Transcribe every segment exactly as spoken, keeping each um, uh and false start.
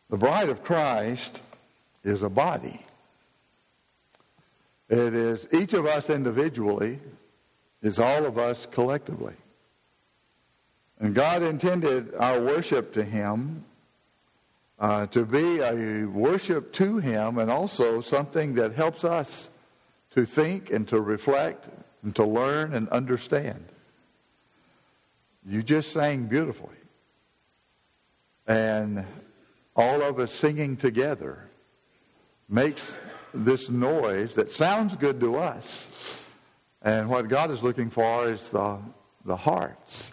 The bride of Christ is a body. It is each of us individually, is all of us collectively. And God intended our worship to Him uh, to be a worship to Him, and also something that helps us to think and to reflect and to learn and understand. You just sang beautifully. And all of us singing together makes this noise that sounds good to us. And what God is looking for is the, the hearts.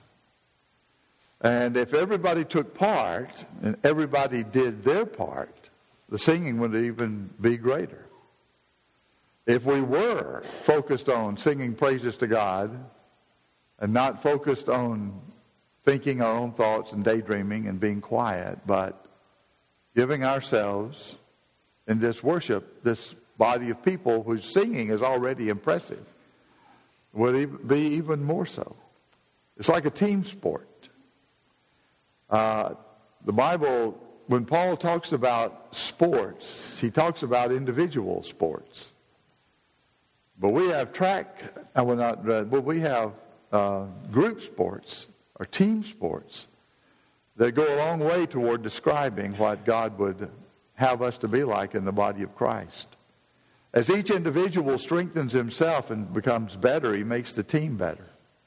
And if everybody took part and everybody did their part, the singing would even be greater. If we were focused on singing praises to God and not focused on thinking our own thoughts and daydreaming and being quiet, but giving ourselves in this worship, this body of people whose singing is already impressive, would be even more so. It's like a team sport. Uh, the Bible, when Paul talks about sports, he talks about individual sports. But we have track, I will not, but we have uh, group sports or team sports that go a long way toward describing what God would have us to be like in the body of Christ. As each individual strengthens himself and becomes better, he makes the team better.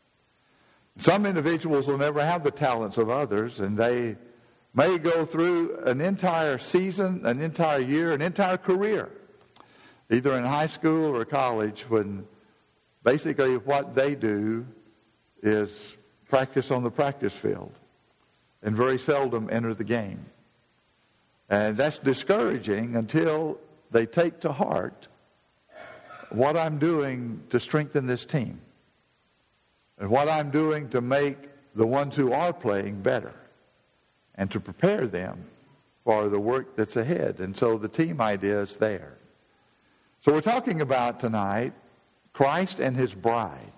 Some individuals will never have the talents of others, and they may go through an entire season, an entire year, an entire career, either in high school or college, when basically what they do is practice on the practice field and very seldom enter the game. And that's discouraging until they take to heart what I'm doing to strengthen this team and what I'm doing to make the ones who are playing better and to prepare them for the work that's ahead. And so the team idea is there. So we're talking about tonight Christ and His bride.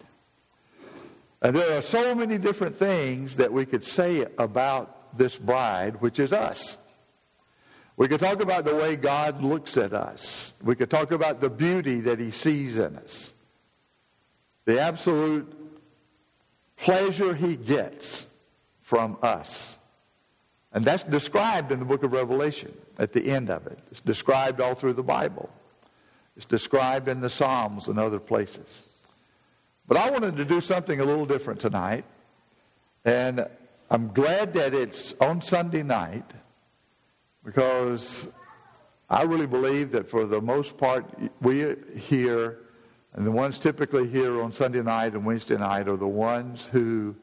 And there are so many different things that we could say about this bride, which is us. We could talk about the way God looks at us. We could talk about the beauty that He sees in us. The absolute pleasure He gets from us. And that's described in the book of Revelation at the end of it. It's described all through the Bible. It's described in the Psalms and other places. But I wanted to do something a little different tonight. And I'm glad that it's on Sunday night, because I really believe that for the most part we here, and the ones typically here on Sunday night and Wednesday night, are the ones who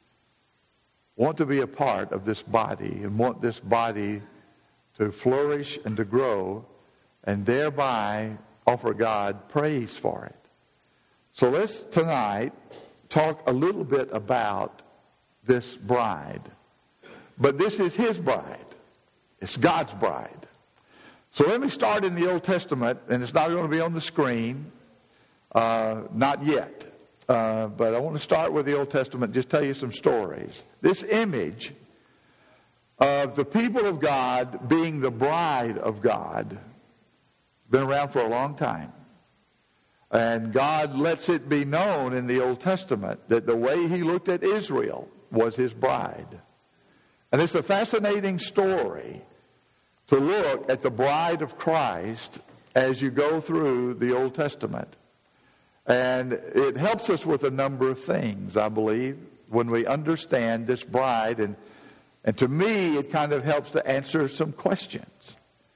want to be a part of this body and want this body to flourish and to grow, and thereby offer God praise for it. So let's tonight talk a little bit about this bride. But this is His bride. It's God's bride. So let me start in the Old Testament, and it's not going to be on the screen, uh, not yet. Uh, but I want to start with the Old Testament, just tell you some stories. This image of the people of God being the bride of God has been around for a long time. And God lets it be known in the Old Testament that the way He looked at Israel was His bride. And it's a fascinating story to look at the bride of Christ as you go through the Old Testament. And it helps us with a number of things, I believe, when we understand this bride. And, and to me, it kind of helps to answer some questions.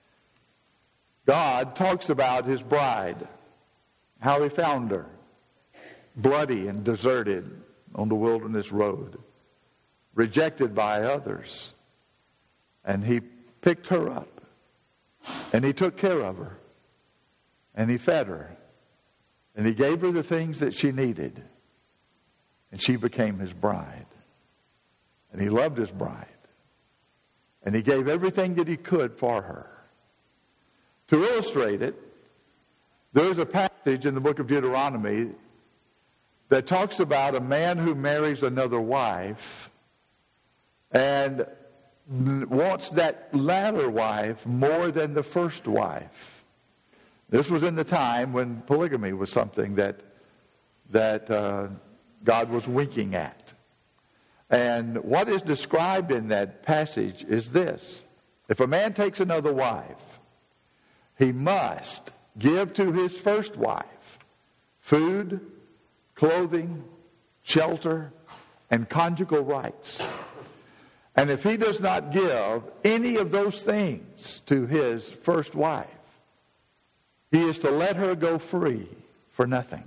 God talks about His bride, how He found her, bloody and deserted on the wilderness road, rejected by others. And He picked her up, and He took care of her, and He fed her, and He gave her the things that she needed, and she became His bride. And He loved His bride, and He gave everything that He could for her. To illustrate it, there is a passage in the book of Deuteronomy that talks about a man who marries another wife, and wants that latter wife more than the first wife. This was in the time when polygamy was something that that uh, God was winking at. And what is described in that passage is this: if a man takes another wife, he must give to his first wife food, clothing, shelter, and conjugal rights. And if he does not give any of those things to his first wife, he is to let her go free for nothing.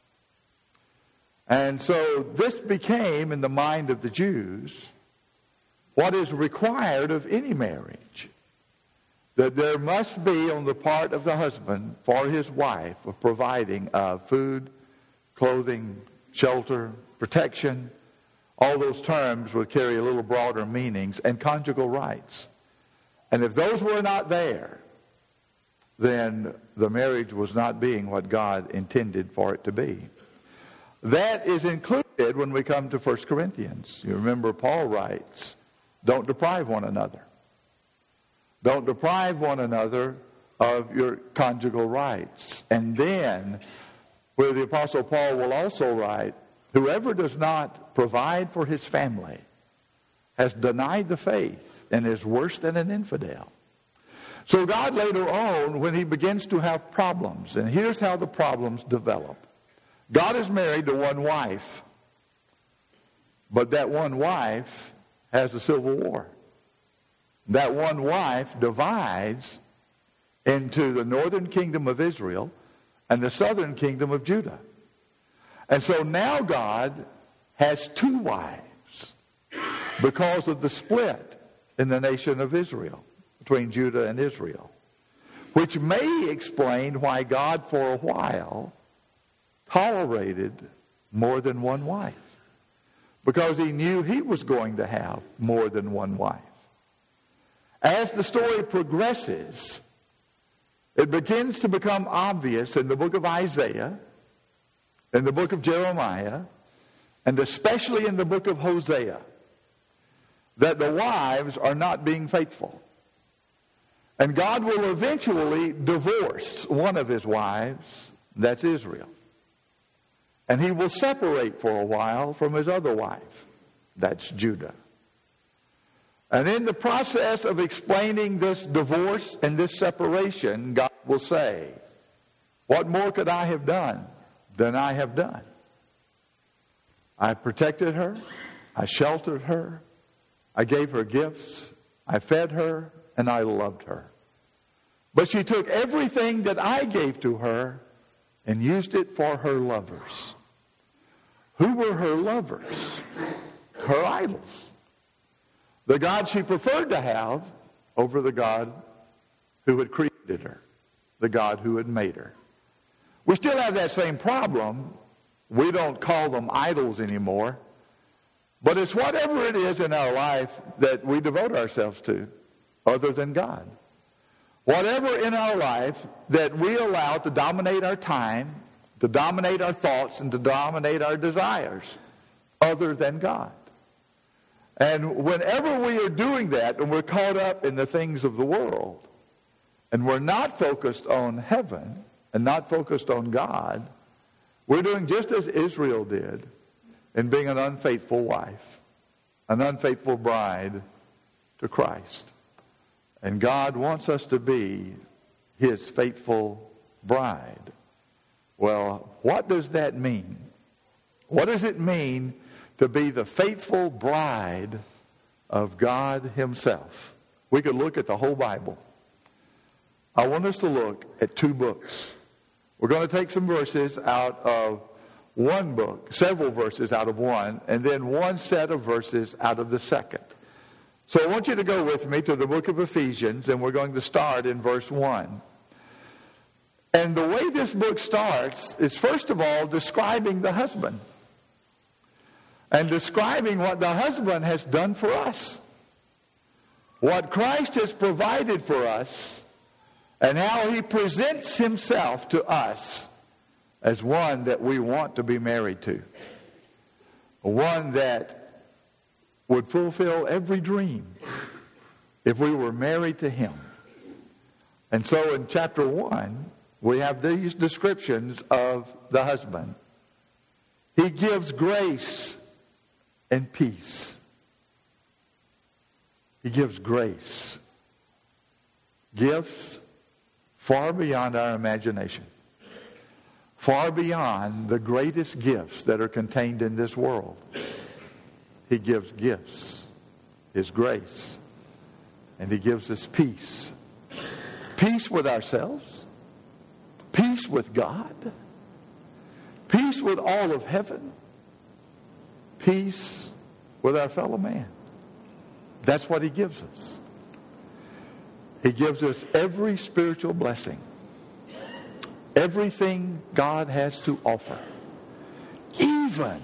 And so this became, in the mind of the Jews, what is required of any marriage. That there must be on the part of the husband for his wife a providing of food, clothing, shelter, protection. All those terms would carry a little broader meanings, and conjugal rights. And if those were not there, then the marriage was not being what God intended for it to be. That is included when we come to First Corinthians. You remember Paul writes, don't deprive one another. Don't deprive one another of your conjugal rights. And then, where the Apostle Paul will also write, whoever does not provide for his family has denied the faith and is worse than an infidel. So God later on, when he begins to have problems, and here's how the problems develop. God is married to one wife, but that one wife has a civil war. That one wife divides into the northern kingdom of Israel and the southern kingdom of Judah. And so now God has two wives because of the split in the nation of Israel, between Judah and Israel, which may explain why God for a while tolerated more than one wife, because he knew he was going to have more than one wife. As the story progresses, it begins to become obvious in the book of Isaiah, in the book of Jeremiah, and especially in the book of Hosea, that the wives are not being faithful. And God will eventually divorce one of his wives, that's Israel. And he will separate for a while from his other wife, that's Judah. And in the process of explaining this divorce and this separation, God will say, what more could I have done than I have done? I protected her, I sheltered her, I gave her gifts, I fed her, and I loved her. But she took everything that I gave to her and used it for her lovers. Who were her lovers? Her idols. The God she preferred to have over the God who had created her, the God who had made her. We still have that same problem. We don't call them idols anymore. But it's whatever it is in our life that we devote ourselves to other than God. Whatever in our life that we allow to dominate our time, to dominate our thoughts, and to dominate our desires other than God. And whenever we are doing that and we're caught up in the things of the world and we're not focused on heaven and not focused on God, we're doing just as Israel did in being an unfaithful wife, an unfaithful bride to Christ. And God wants us to be his faithful bride. Well, what does that mean? What does it mean to be the faithful bride of God himself? We could look at the whole Bible. I want us to look at two books. We're going to take some verses out of one book, several verses out of one, and then one set of verses out of the second. So I want you to go with me to the book of Ephesians, and we're going to start in verse one. And the way this book starts is, first of all, describing the husband. And describing what the husband has done for us. What Christ has provided for us, and how he presents himself to us as one that we want to be married to. One that would fulfill every dream if we were married to him. And so in chapter one, we have these descriptions of the husband. He gives grace and peace. He gives grace. Gifts far beyond our imagination. Far beyond the greatest gifts that are contained in this world. He gives gifts. His grace. And he gives us peace. Peace with ourselves. Peace with God. Peace with all of heaven. Peace with our fellow man. That's what he gives us. He gives us every spiritual blessing. Everything God has to offer. Even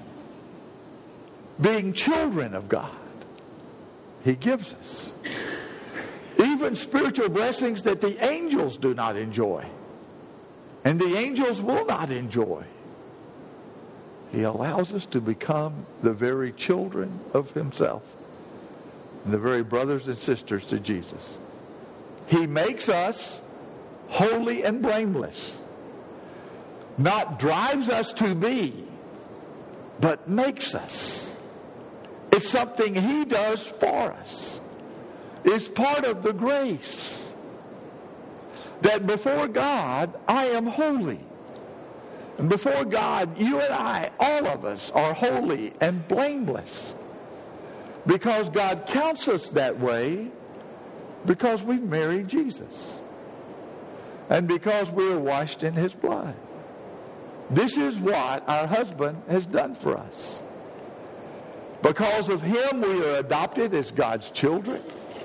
being children of God. He gives us. Even spiritual blessings that the angels do not enjoy. And the angels will not enjoy. He allows us to become the very children of himself. And the very brothers and sisters to Jesus. He makes us holy and blameless. Not drives us to be, but makes us. It's something he does for us. It's part of the grace. That before God, I am holy. And before God, you and I, all of us, are holy and blameless. Because God counts us that way because we've married Jesus. And because we're washed in his blood. This is what our husband has done for us. Because of him, we are adopted as God's children.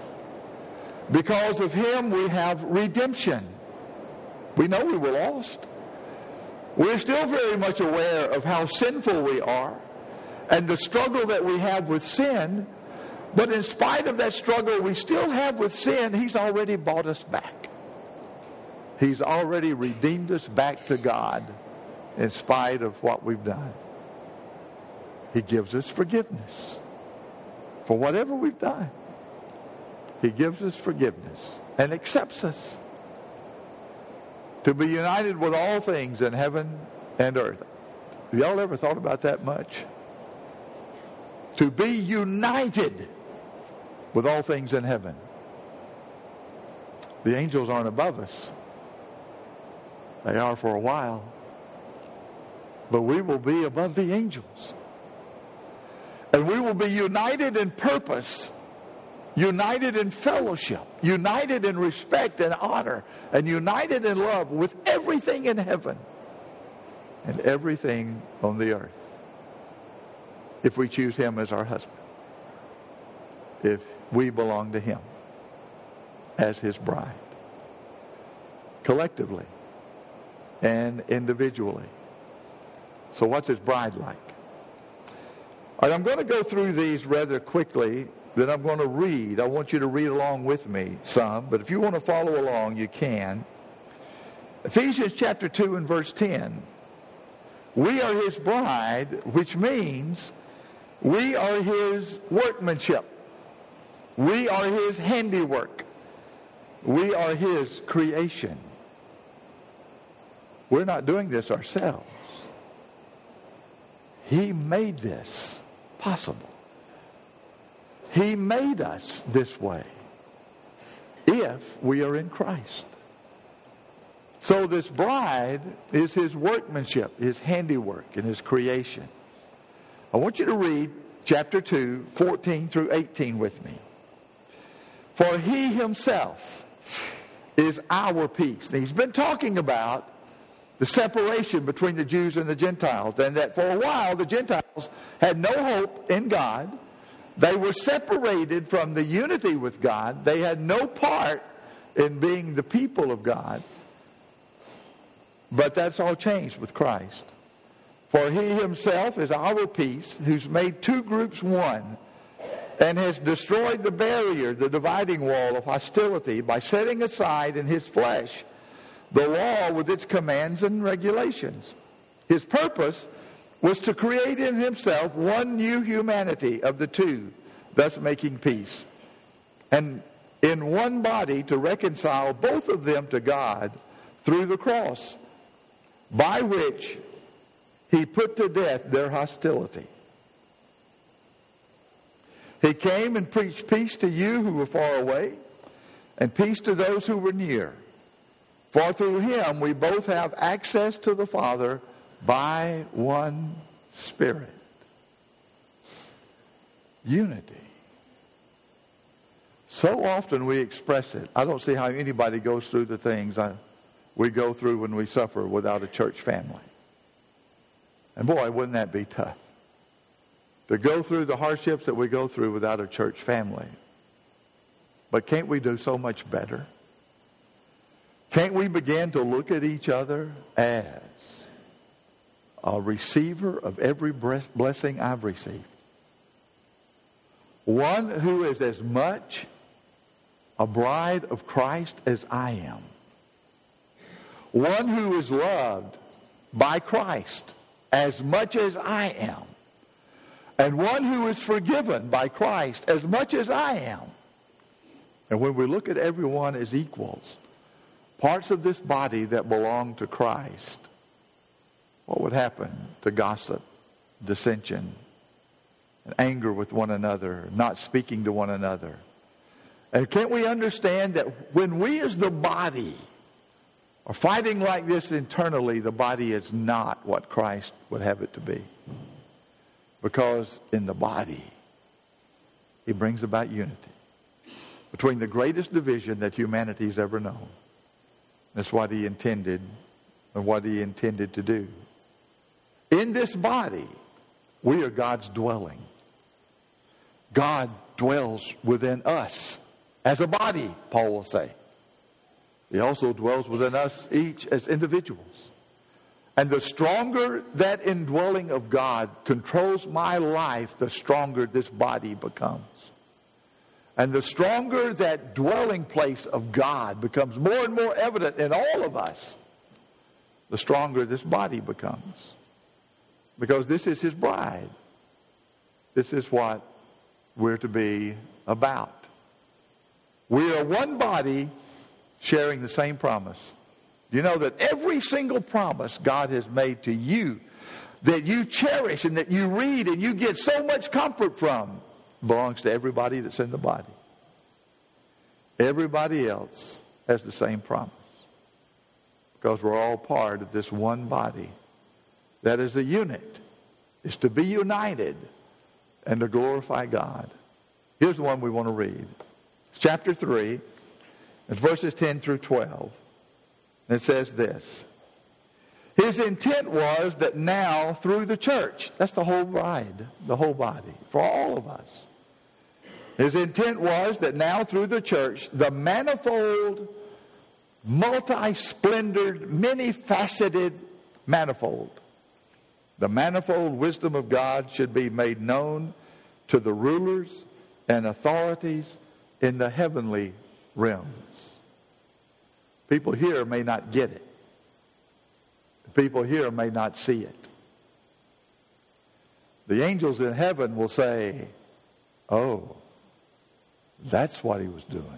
Because of him, we have redemption. We know we were lost. We're still very much aware of how sinful we are and the struggle that we have with sin. But in spite of that struggle we still have with sin, he's already bought us back. He's already redeemed us back to God in spite of what we've done. He gives us forgiveness for whatever we've done. He gives us forgiveness and accepts us to be united with all things in heaven and earth. Have y'all ever thought about that much? To be united with all things in heaven. The angels aren't above us. They are for a while. But we will be above the angels. And we will be united in purpose, united in fellowship, united in respect and honor, and united in love with everything in heaven and everything on the earth. If we choose him as our husband. If we belong to him as his bride. Collectively and individually. So what's his bride like? All right, I'm going to go through these rather quickly. Then I'm going to read. I want you to read along with me some. But if you want to follow along, you can. Ephesians chapter two and verse ten. We are his bride, which means we are his workmanship. We are his handiwork. We are his creation. We're not doing this ourselves. He made this possible. He made us this way if we are in Christ. So this bride is his workmanship, his handiwork, and his creation. I want you to read chapter two, fourteen through eighteen with me. For he himself is our peace. Now, he's been talking about the separation between the Jews and the Gentiles, and that for a while the Gentiles had no hope in God. They were separated from the unity with God. They had no part in being the people of God. But that's all changed with Christ. For he himself is our peace, who's made two groups one, and has destroyed the barrier, the dividing wall of hostility, by setting aside in his flesh the law with its commands and regulations. His purpose was to create in himself one new humanity of the two, thus making peace. And in one body to reconcile both of them to God through the cross, by which he put to death their hostility. He came and preached peace to you who were far away, and peace to those who were near. For through him we both have access to the Father by one Spirit. Unity. So often we express it. I don't see how anybody goes through the things I, we go through when we suffer without a church family. And boy, wouldn't that be tough? To go through the hardships that we go through without a church family. But can't we do so much better? Can't we begin to look at each other as a receiver of every blessing I've received? One who is as much a bride of Christ as I am. One who is loved by Christ as much as I am. And one who is forgiven by Christ as much as I am. And when we look at everyone as equals, parts of this body that belong to Christ, what would happen to gossip, dissension, and anger with one another, not speaking to one another? And can't we understand that when we as the body are fighting like this internally, the body is not what Christ would have it to be? Because in the body, he brings about unity between the greatest division that humanity's ever known. That's what he intended and what he intended to do. In this body, we are God's dwelling. God dwells within us as a body, Paul will say. He also dwells within us each as individuals. And the stronger that indwelling of God controls my life, the stronger this body becomes. And the stronger that dwelling place of God becomes more and more evident in all of us, the stronger this body becomes. Because this is his bride. This is what we're to be about. We are one body sharing the same promise. You know that every single promise God has made to you, that you cherish and that you read and you get so much comfort from, belongs to everybody that's in the body. Everybody else has the same promise. Because we're all part of this one body that is a unit, is to be united and to glorify God. Here's the one we want to read. It's chapter three. It's verses ten through twelve. And it says this. His intent was that now through the church, that's the whole bride, the whole body, for all of us. His intent was that now through the church, the manifold, multi-splendored, many-faceted manifold, the manifold wisdom of God should be made known to the rulers and authorities in the heavenly realms. People here may not get it. People here may not see it. The angels in heaven will say, oh, that's what he was doing.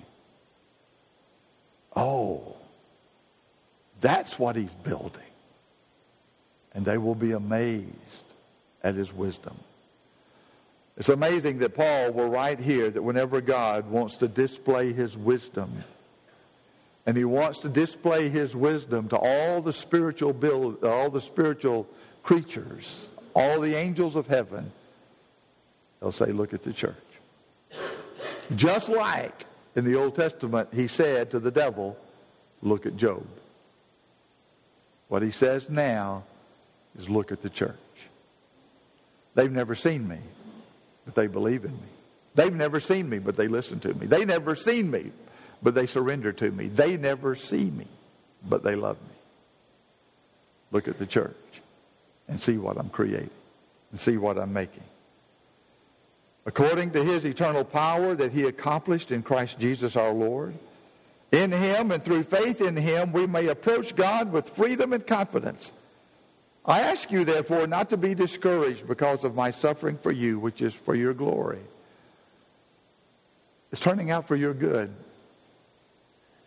Oh, that's what he's building. And they will be amazed at his wisdom. It's amazing that Paul will write here that whenever God wants to display his wisdom, and he wants to display his wisdom to all the spiritual build, all the spiritual creatures, all the angels of heaven, he'll say, look at the church. Just like in the Old Testament, he said to the devil, look at Job. What he says now is look at the church. They've never seen me, but they believe in me. They've never seen me, but they listen to me. They never seen me, but they surrender to me. They never see me, but they love me. Look at the church and see what I'm creating and see what I'm making. According to his eternal power that he accomplished in Christ Jesus our Lord, in him and through faith in him, we may approach God with freedom and confidence. I ask you, therefore, not to be discouraged because of my suffering for you, which is for your glory. It's turning out for your good.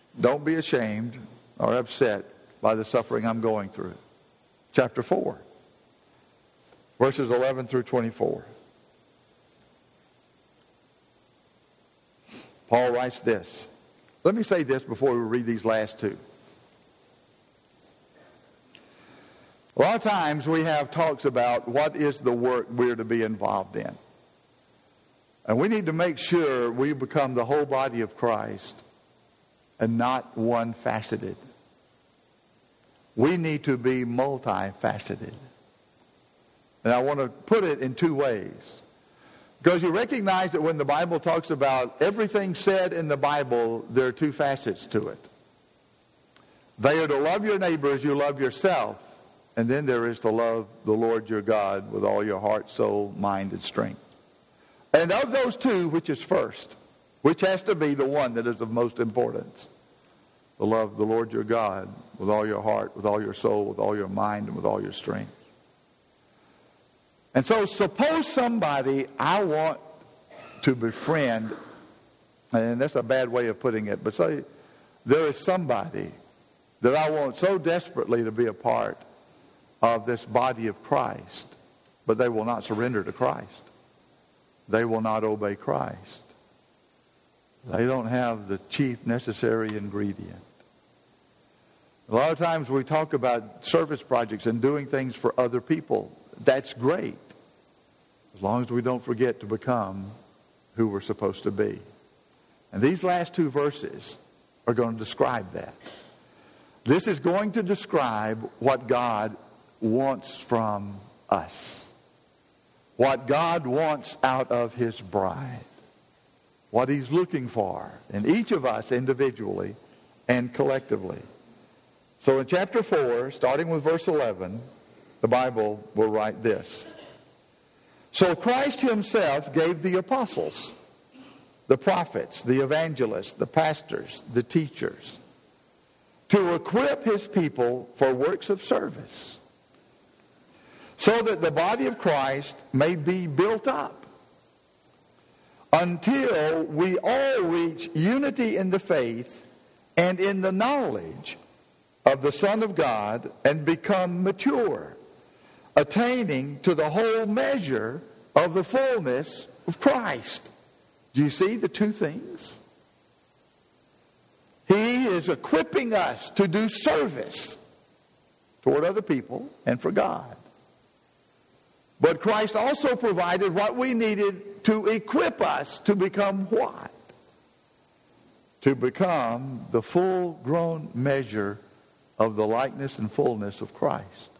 Don't be ashamed or upset by the suffering I'm going through. Chapter four, verses eleven through twenty-four. Paul writes this. Let me say this before we read these last two. A lot of times we have talks about what is the work we're to be involved in. And we need to make sure we become the whole body of Christ and not one-faceted. We need to be multifaceted. And I want to put it in two ways. Because you recognize that when the Bible talks about everything said in the Bible, there are two facets to it. They are to love your neighbor as you love yourself. And then there is to love the Lord your God with all your heart, soul, mind, and strength. And of those two, which is first? Which has to be the one that is of most importance? To love the Lord your God with all your heart, with all your soul, with all your mind, and with all your strength. And so suppose somebody I want to befriend, and that's a bad way of putting it, but say there is somebody that I want so desperately to be a part of this body of Christ, but they will not surrender to Christ. They will not obey Christ. They don't have the chief necessary ingredient. A lot of times we talk about service projects and doing things for other people. That's great, as long as we don't forget to become who we're supposed to be. And these last two verses are going to describe that. This is going to describe what God wants from us. What God wants out of His bride. What He's looking for in each of us individually and collectively. So in chapter four, starting with verse eleven, the Bible will write this. So Christ Himself gave the apostles, the prophets, the evangelists, the pastors, the teachers, to equip His people for works of service, so that the body of Christ may be built up until we all reach unity in the faith and in the knowledge of the Son of God and become mature, attaining to the whole measure of the fullness of Christ. Do you see the two things? He is equipping us to do service toward other people and for God. But Christ also provided what we needed to equip us to become what? To become the full-grown measure of the likeness and fullness of Christ.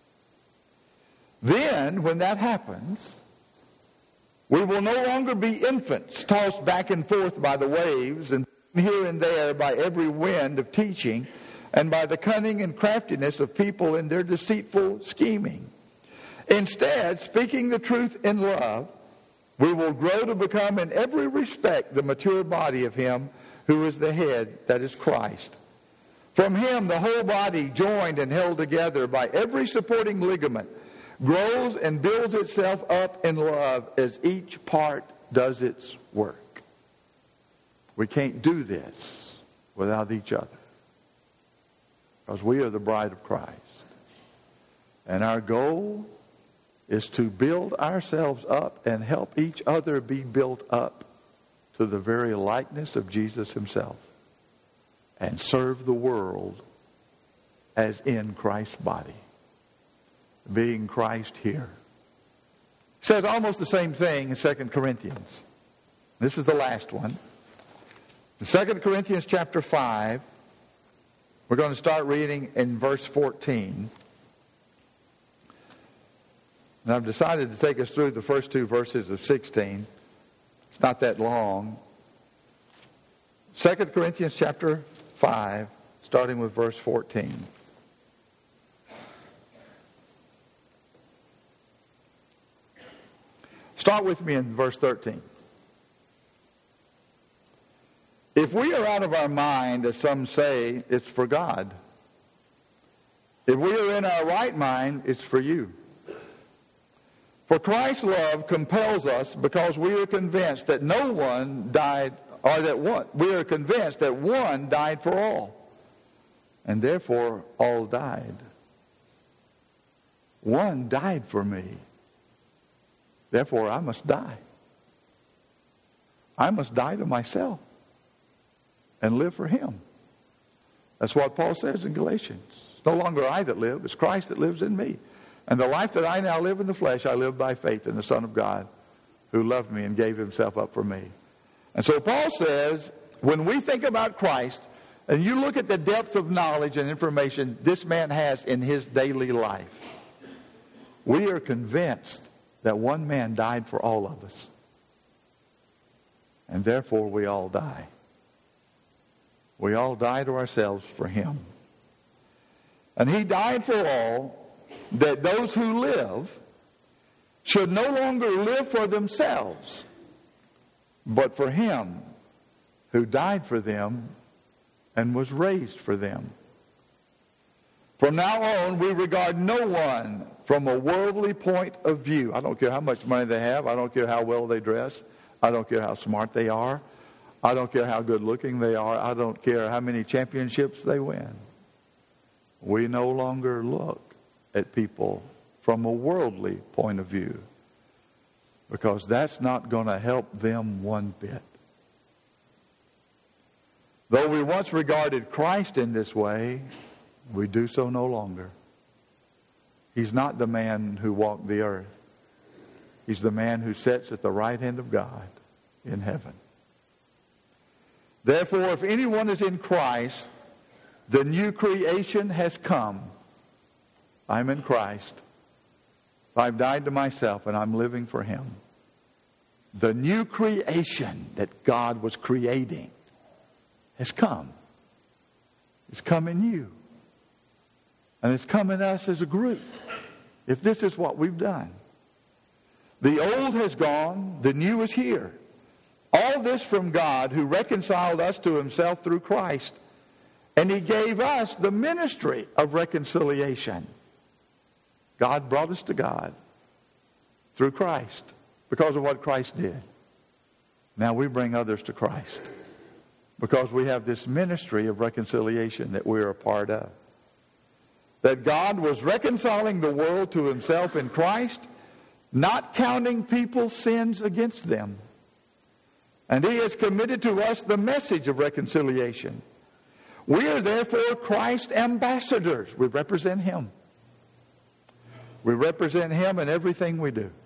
Then, when that happens, we will no longer be infants tossed back and forth by the waves and here and there by every wind of teaching and by the cunning and craftiness of people in their deceitful scheming. Instead, speaking the truth in love, we will grow to become in every respect the mature body of Him who is the head, that is Christ. From Him, the whole body, joined and held together by every supporting ligament, grows and builds itself up in love as each part does its work. We can't do this without each other, because we are the bride of Christ. And our goal is to build ourselves up and help each other be built up to the very likeness of Jesus Himself and serve the world as in Christ's body, being Christ here. It says almost the same thing in Second Corinthians. This is the last one. In Second Corinthians chapter five, we're going to start reading in verse fourteen. And I've decided to take us through the first two verses of sixteen. It's not that long. Second Corinthians chapter five, starting with verse fourteen. Start with me in verse thirteen. If we are out of our mind, as some say, it's for God. If we are in our right mind, it's for you. For Christ's love compels us because we are convinced that no one died or that one, we are convinced that one died for all, and therefore all died. One died for me, therefore I must die. I must die to myself and live for him. That's what Paul says in Galatians. It's no longer I that live, it's Christ that lives in me. And the life that I now live in the flesh, I live by faith in the Son of God, who loved me and gave himself up for me. And so Paul says, when we think about Christ, and you look at the depth of knowledge and information this man has in his daily life, we are convinced that one man died for all of us. And therefore we all die. We all die to ourselves for him. And he died for all, that those who live should no longer live for themselves, but for him who died for them and was raised for them. From now on, we regard no one from a worldly point of view. I don't care how much money they have. I don't care how well they dress. I don't care how smart they are. I don't care how good looking they are. I don't care how many championships they win. We no longer look at people from a worldly point of view, because that's not going to help them one bit. Though we once regarded Christ in this way, we do so no longer. He's not the man who walked the earth. He's the man who sits at the right hand of God in heaven. Therefore, if anyone is in Christ, the new creation has come. I'm in Christ. I've died to myself and I'm living for him. The new creation that God was creating has come. It's come in you. And it's come in us as a group, if this is what we've done. The old has gone, the new is here. All this from God, who reconciled us to himself through Christ. And he gave us the ministry of reconciliation. God brought us to God through Christ because of what Christ did. Now we bring others to Christ because we have this ministry of reconciliation that we're a part of. That God was reconciling the world to himself in Christ, not counting people's sins against them. And he has committed to us the message of reconciliation. We are therefore Christ's ambassadors. We represent him. We represent him in everything we do.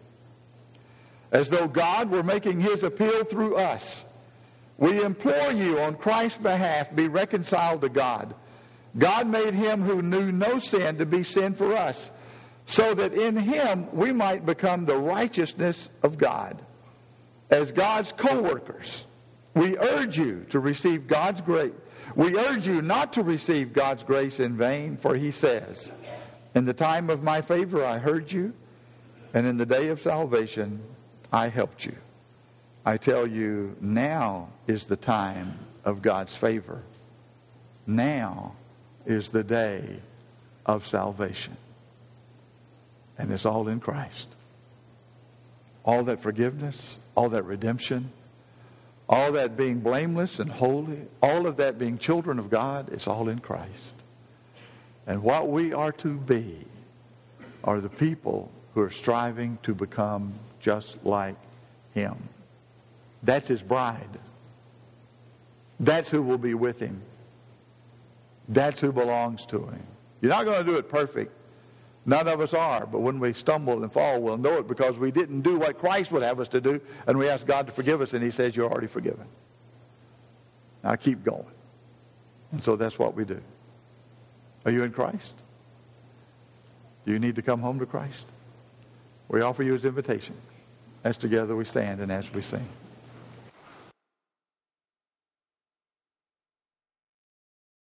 As though God were making his appeal through us. We implore you on Christ's behalf, be reconciled to God. God made him who knew no sin to be sin for us, so that in him we might become the righteousness of God. As God's co-workers, we urge you to receive God's grace. We urge you not to receive God's grace in vain, for he says, in the time of my favor I heard you, and in the day of salvation I helped you. I tell you, now is the time of God's favor. Now is the day of salvation. And it's all in Christ. All that forgiveness, all that redemption, all that being blameless and holy, all of that being children of God, it's all in Christ. And what we are to be are the people who are striving to become just like him. That's his bride. That's who will be with him. That's who belongs to him. You're not going to do it perfect. None of us are. But when we stumble and fall, we'll know it because we didn't do what Christ would have us to do. And we ask God to forgive us, and he says, you're already forgiven. Now keep going. And so that's what we do. Are you in Christ? Do you need to come home to Christ? We offer you his invitation as together we stand and as we sing.